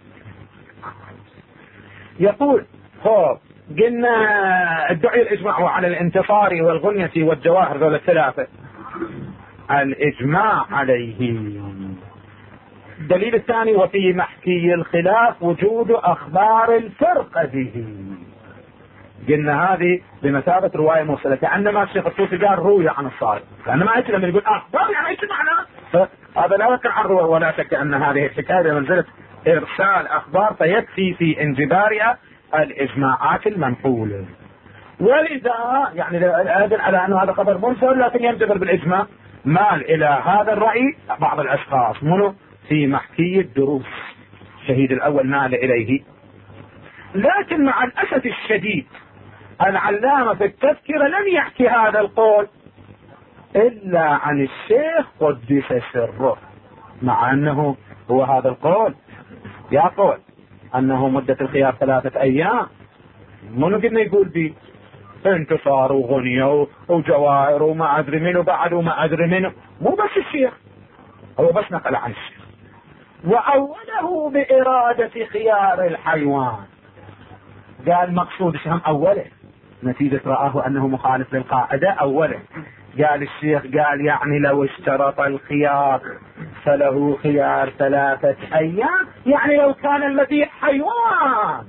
يقول قلنا ادعي الإجماع على الانتصار والغنية والجواهر، ذول الثلاثة الإجماع عليه. الدليل الثاني وفي محكي الخلاف وجود أخبار الفرقة به. قلنا هذه بمثابة رواية مرسلة، كأنما الشيخ الطوسي قال روي عن الصادق، كأنما ايش لما يقول اخبار يعني ايش معناه؟ فهذا لا يقع عن رواية، ولا شك ان هذه الحكاية بمنزلة ارسال اخبار، فيكفي في انجبارها الاجماعات المنقولة. ولذا يعني ادل على انه هذا خبر مرسل لكن ينجبر بالاجماع. مال الى هذا الرأي بعض الاشخاص منه في محكي الدروس، الشهيد الاول مال اليه. لكن مع الاسف الشديد العلامة في التذكرة لم يحكي هذا القول إلا عن الشيخ قدس سره، مع أنه هو هذا القول يقول أنه مدة الخيار 3 أيام. منو قلنا يقول بي انتصار وغنية وجواهر وما أدري منه بعد وما أدري منه، مو بس الشيخ، هو بس نقل عن الشيخ. وأوله بإرادة خيار الحيوان، قال مقصود شهم أوله نتيجة رآه أنه مخالف للقاعدة أولا. قال الشيخ قال يعني لو اشترط الخيار فله خيار 3 أيام، يعني لو كان المبيع حيوان،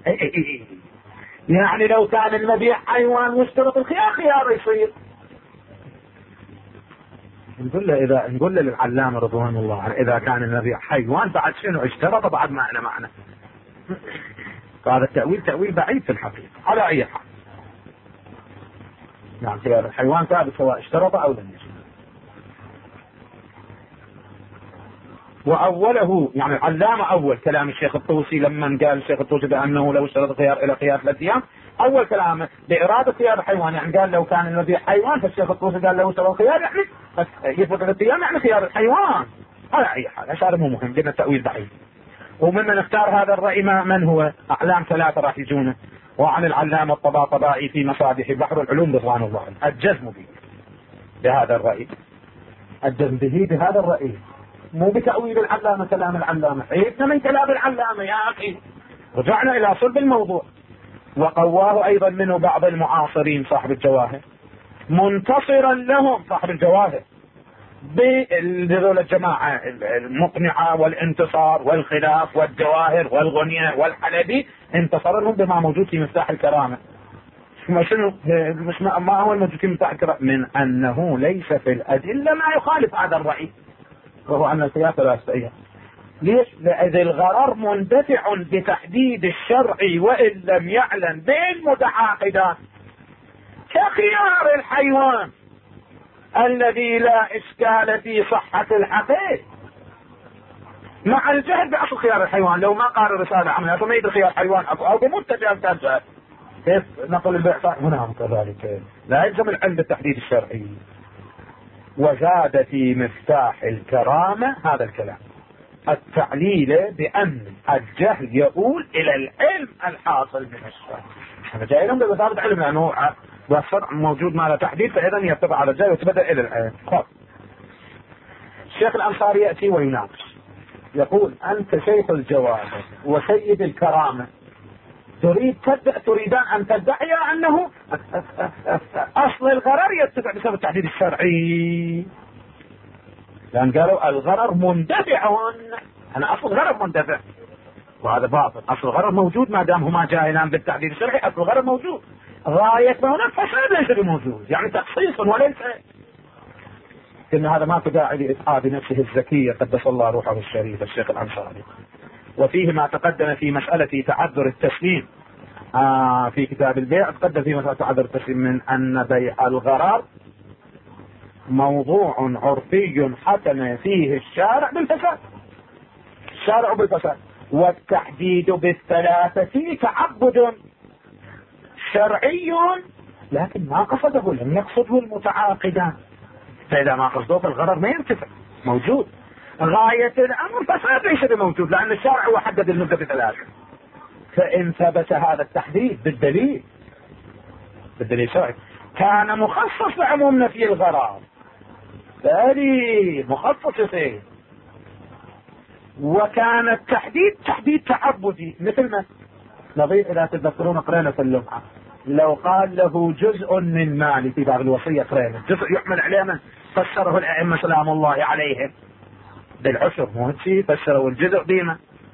يعني لو كان المبيع حيوان واشترط الخيار خيار يصير. نقول له للعلامة رضوان الله إذا كان المبيع حيوان بعد شنو اشترط بعد معنى هذا التأويل تأويل بعيد في الحقيقة. على أي حال يعني خيار الحيوان ثابت سواء اشترط أو لم يشترط. وأوله يعني العلامة أول كلام الشيخ الطوسي لما قال الشيخ الطوسي بأنه لو اشترط خيار إلى خيار 3 أيام، أول كلامه بإرادة خيار الحيوان، يعني قال لو كان المبيع حيوان، فالشيخ الطوسي قال لو اشترط خيار يعني يثبت 3 أيام يعني خيار الحيوان. على أي حال أشار مو مهم، قلنا التأويل بعيد. وممن اختار هذا الرأي من هو؟ أعلام 3 راح يجونه، وعن العلامة الطباطبائي في مصابيح بحر العلوم رضوان الله الجزم بهذا الرأي، الجزم به بهذا الرأي، مو بتأويل العلامة كلام العلامة، عيبنا من كلام العلامة يا أخي، رجعنا إلى صلب الموضوع. وقواه أيضا منه بعض المعاصرين صاحب الجواهر، منتصرا لهم صاحب الجواهر بذول الجماعة المقنعة والانتصار والخلاف والجواهر والغنية والحلبي، انتصر لهم بما موجود في مفتاح الكرامة. ما هو الموجود في مفتاح الكرامة؟ من أنه ليس في الأدلة ما يخالف هذا الرأي، وهو أن الخيار 3 أيام. ليش؟ لأن الغرر مندفع بتحديد الشرع وإن لم يعلن بين متعاقدان، كخيار الحيوان الذي لا إشكال في صحة الحقيقة مع الجهل بأصل خيار الحيوان. لو ما قال الرسالة عملها فما يدري خيار حيوان أو بمتجه كان جهل، كيف نقل البيع هنا كذلك؟ لا يلزم العلم بالتحديد الشرعي. وزاد في مفتاح الكرامة هذا الكلام التعليل بأن الجهل يؤول إلى العلم الحاصل من الشرع. هذا جاي لهم بمثابة علم لأنه والشرع موجود مع تحديد، فإذا يرتفع على الجهل وتبدأ إلى العلم. الشيخ الأنصاري يأتي ويناقش، يقول أنت شيخ الجواهر وسيد الكرامة، تريدان أن تدعي أنه أصل الغرر يرتفع بسبب التحديد الشرعي، لأن قالوا الغرر مندفع. أنا أصل الغرر مندفع وهذا باطل. أصل الغرر موجود ما دام هما جاهلان بالتحديد الشرعي. أصل الغرر موجود، غاية ما هناك فساد ليس بموجود، يعني تخصيص وليس إن هذا ما تداعي لإسعاد نفسه الزكية قدس الله روحه الشريف الشيخ الأنصاري. وفيه ما تقدم في مسألة تعذر التسليم في كتاب البيع، تقدم في مسألة تعذر التسليم من أن بيع الغرر موضوع عرفي حكم فيه الشارع بالفساد، الشارع بالفساد، والتحديد بالثلاثة تعبد شرعي لكن ما قصده، لم يقصده المتعاقدان. فإذا ما قصده فالغرر ما يرتفع، موجود. غاية الأمر فساد ليس بموجود، لأن الشارع هو حدد المدة بثلاثة. فإن ثبت هذا التحديد بالدليل شرعي كان مخصص لعموم نفي الغرر، بالي مخصص فيه. وكان التحديد تحديد تعبدي، مثل ما نظير إذا تذكرون قرينا في اللمعة، لو قال له جزء من مالي في باب الوصية قرينا، جزء يحمل عليه من فسره الأئمة سلام الله عليهم بالعشر، مو هيك فسروا الجزء بما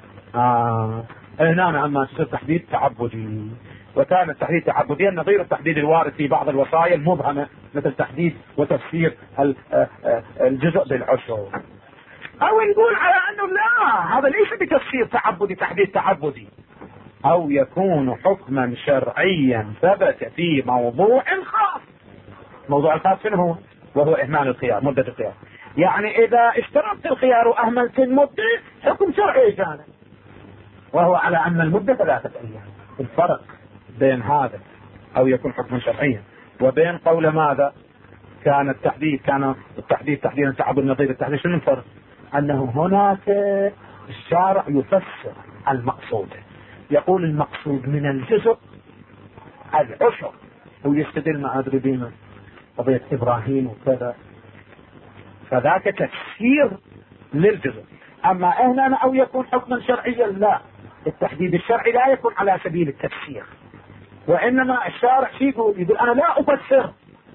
هنا عما تصير تحديد تعبدي. وكان التحديد تعبديا نظير التحديد الوارد في بعض الوصايا المبهمة، مثل تحديد وتفسير الجزء بالعشر. او نقول على انه لا، هذا ليس بتفسير تعبدي، تحديد تعبدي، او يكون حكما شرعيا ثبت في موضوع خاص. موضوع الخاص شنو هو؟ وهو اهمال الخيار، مدة الخيار. يعني اذا اشترطت الخيار واهملت المدة حكم شرعي كان، وهو على ان المدة 3 أيام. الفرق بين هذا او يكون حكما شرعيا وبين قول ماذا كان التحديد تحديدا تعبد نظير التحديد، شنو الفرق؟ انه هناك الشارع يفسر المقصود، يقول المقصود من الجزء العشر، ويستدل ما ادري بما قضية ابراهيم وكذا، فذاك تفسير للجزء. اما هنا او يكون حكما شرعيا، لا، التحديد الشرعي لا يكون على سبيل التفسير، وانما الشارع يقول انا لا افسر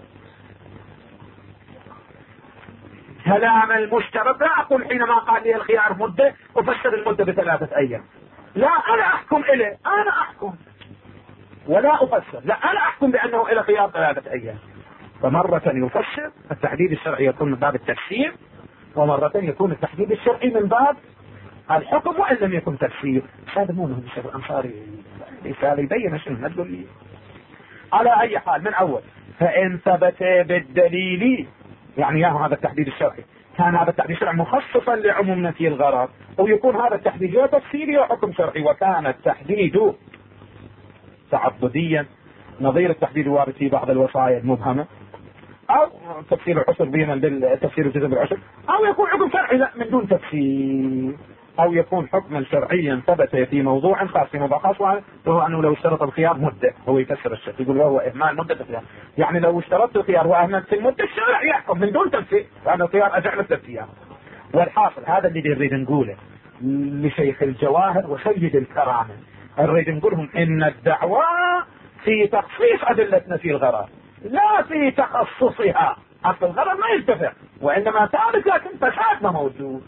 كلام المشترط، لا اقول حينما قال لي الخيار مدة افسر المدة ب3 أيام، لا انا احكم اليه، انا احكم ولا افسر، لا انا احكم بانه الى خيار 3 أيام. فمرة يفسر التحديد الشرعي يكون من باب التفسير، ومرة يكون التحديد الشرعي من باب الحكم وان لم يكن تفسير. هذا مو مهم. الشيخ الانصاري رسالة يبين شنو نقول لي. على اي حال من اول، فان ثبت بالدليل، يعني هذا التحديد الشرعي كان هذا التحديد الشرعي مخصصا لعموم نفي الغرر، او يكون هذا التحديد يا تفسيري وحكم شرعي. وكان التحديد تعبديا نظير التحديد الوارد في بعض الوصايا المبهمة، او تفسير العسر بينا بالتفسير الجزء بالعسر، او يكون حكم شرعي لا من دون تفسير، او يكون حكما شرعيا ثبت في موضوع خاص، في موضوع خاص، وهو انه لو اشترط الخيار مدة، هو يفسر الشيخ يقول وهو اهمال مدة الخيار، يعني لو اشترطت الخيار واهملت المدة الشارع يحكم من دون تفسير، لان الخيار اجعل التفسير. والحاصل هذا اللي نريد نقوله لشيخ الجواهر وسيد الكرامة، نريد نقولهم ان الدعوة في تخصيص ادلة نفي الغرر لا في تخصصها. اصل الغرر ما يرتفع وانما ثابت، لكن فساد ما موجود.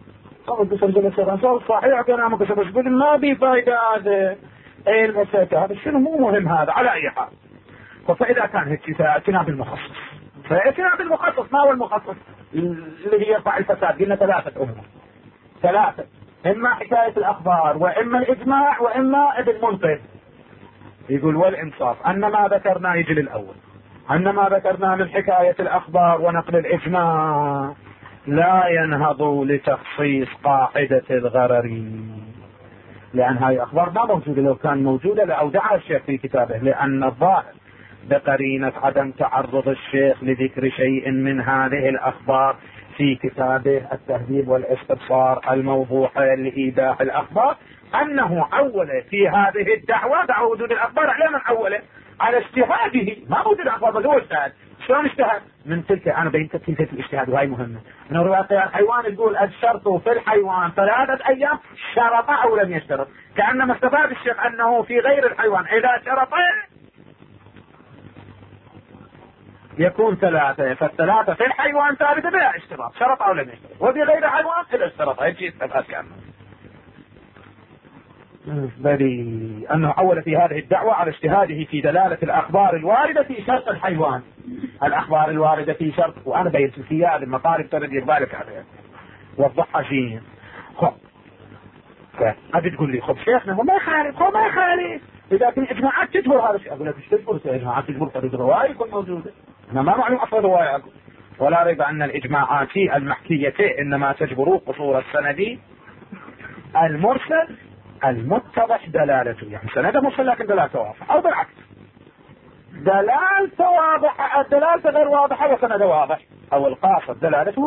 صحيح كلامك، بس بقول ما بي فايدة هذا ايه المسألة، هذا شنو مو مهم هذا. على اي حال، فاذا كان هيك فاتنا بالمخصص، فاتنا بالمخصص. ما هو المخصص اللي يرفع الفساد؟ قلنا 3 امور، 3 إما حكاية الأخبار وإما الإجماع وإما ابن منقذ. يقول والإنصاف أن ما ذكرنا يجي للأول، أن ما ذكرنا من حكاية الأخبار ونقل الإجماع لا ينهض لتخصيص قاعدة الغرر، لأن هاي أخبار ما موجودة، لو كان موجودة لأودعها الشيخ في كتابه، لأن الظاهر بقرينة عدم تعرض الشيخ لذكر شيء من هذه الأخبار في كتابه التهذيب والاستبصار الموضوع لإيداح الأخبار، أنه عول في هذه الدعوة دعوة وجود الأخبار على من عوله على اجتهاده. ما وجود الأخبار بس هو اجتهاد. شلون اجتهاد؟ من تلك أنا بينت كيفية الاجتهاد وهي مهمة. من رواية الحيوان يقول الشرط في الحيوان 3 أيام شرط أو لم يشترط، كأنما استفاد الشيخ أنه في غير الحيوان إذا شرط يكون 3، فال3 في الحيوان ثابتة بلا اشتراط، شرط أو لم يشترط، وفي غير الحيوان إذا اشترط. هيجي استفاد كأنه بل أنه عول في هذه الدعوة على اجتهاده في دلالة الأخبار الواردة في شرط الحيوان. الأخبار الواردة في شرط، وأنا بينت في هذه المطالب ترى بالك عليها وضحها شيء. خب أبي تقول لي خب شيخنا هو ما يخالف، هو ما يخالف إذا كان إجماعات تجبر هذا الشيء. أقول لك إيش تجبر؟ إجماعات تجبر فريق رواية يكون موجودة. أنا ما معلوم أصل رواية، ولا ريب أن الإجماعات المحكية إنما تجبر قصور السند المرسل المتضح دلالته، يعني سنده مرسل لكن دلالته واضحة، أو بالعكس دلالته واضحة الدلالة غير واضحة وسنده واضح، أو القاصد دلالته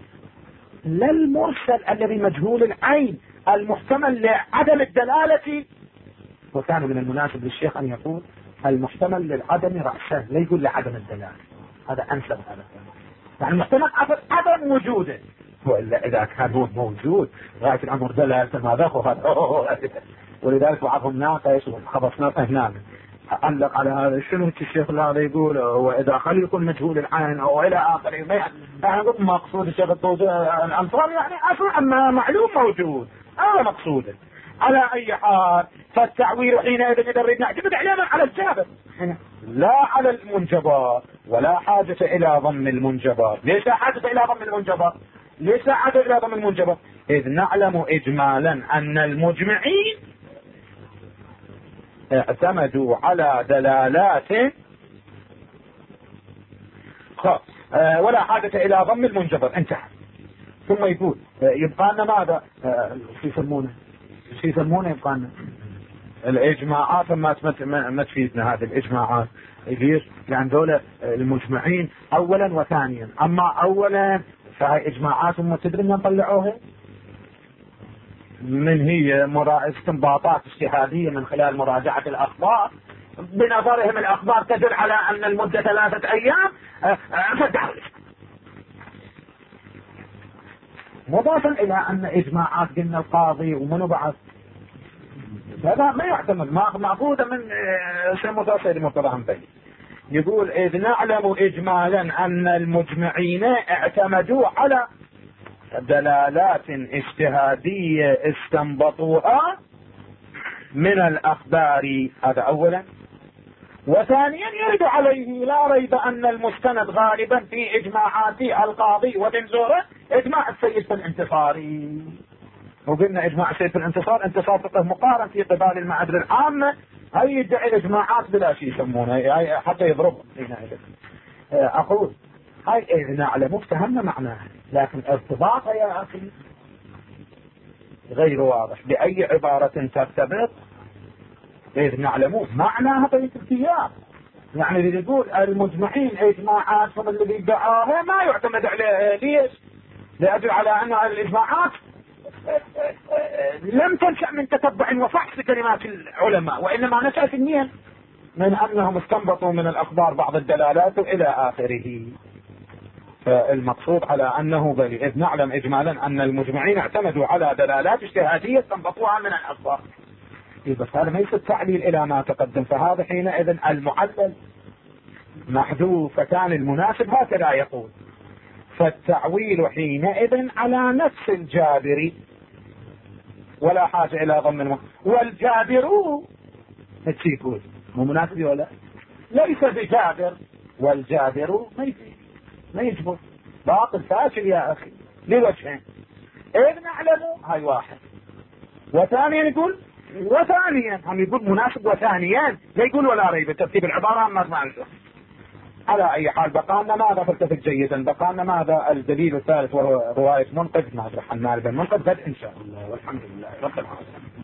للمرسل الذي مجهول العين المحتمل لعدم الدلالة. وكان من المناسب للشيخ أن يقول المحتمل للعدم رأسه، لا يقول لعدم الدلالة، هذا أنسب. هذا يعني المحتمل عدم وجوده، وإلا إذا كان هو موجود غاية الأمر دلالة ماذا هو. ولذلك بعضهم ناقش وخبصنا هنا علق على هذا شنو الشيخ هذا يقول وإذا خلي يكون مجهول العين أو إلى آخره. يعني قلت مقصود الشيخ الأنصار يعني أصلا أما معلوم موجود، هذا مقصوده. على أي حال فالتعويل حينئذ إذا نريد نعتمد على الجابر لا على المنجبات، ولا حاجة إلى ضم المنجبات. ليس حاجة إلى ضم المنجبات؟ ليس حاجة إلى ضم المنجبات إذ نعلم إجمالا أن المجمعين اعتمدوا على دلالات ولا حاجة إلى ضم المنجبات. انتهى. ثم يقول يبقى لنا ماذا يسمونه يبقى لنا الإجماعات. ما تفيدنا هذه الإجماعات ليش؟ لأن دولة المجمعين أولا وثانيا. أما أولا فهي إجماعات هم تدري من طلعوها من هي استنباطات اجتهادية من خلال مراجعة الأخبار. بنظرهم الأخبار تدل على أن المدة 3 أيام فدعوا، مضافا إلى أن إجماعات قلنا القاضي ومنو بعد هذا ما يعتمد مأخوذة من متصل مرتضى بي. يقول إذ نعلم إجمالا أن المجمعين اعتمدوا على دلالات اجتهادية استنبطوها من الأخبار. هذا أولا. وثانيا يرد عليه لا ريب أن المستند غالبا في إجماعات القاضي وابن زورة إجماع السيد في الانتصاري. وقلنا إجماع السيد في الانتصار انتصار فقه مقارن في قبال المعادل العامة. هاي يدعي الإجماعات بلا شيء يسمونه حتى يضرب. أقول هاي إذ نعلم فهمنا معناها، لكن ارتباطها يا أخي غير واضح. بأي عبارة ترتبط إذ نعلمون معناها بالكتاب. يعني اللي يقول المجمعين إجماعاتهم اللي بيدعاها ما يعتمد عليه. ليش؟ لأجل على أن الإجماعات لم تنشأ من تتبع وفحص كلمات العلماء، وإنما نشأت منين؟ من أنهم استنبطوا من الأخبار بعض الدلالات إلى آخره. فالمقصود على أنه بل إذ نعلم إجمالا أن المجمعين اعتمدوا على دلالات اجتهادية استنبطوها من الأخبار. بس هذا ما يصير تعليل إلى ما تقدم، فهذا حينئذ المعلل محذوف. فكان المناسب هكذا يقول فالتعويل حينئذ على نفس الجابر ولا حاجة إلى ضم والجابر يقول مو مناسب ولا ليس بجابر، والجابر ما يجبر. باطل فاشل يا أخي لوجهين. إذ نعلم هاي واحد، وثانيا يقول وثانيا، هم يقول مناسب وثانيا، لا يقول ولا ريب، ترتيب العبارة ما نعرف. على اي حال بقى لنا ماذا فلتفت جيدا، بقى لنا ماذا الدليل الثالث وهو رواية منقذ، ما ادري حنال بن منقذ، ان شاء الله، والحمد لله رب العالمين.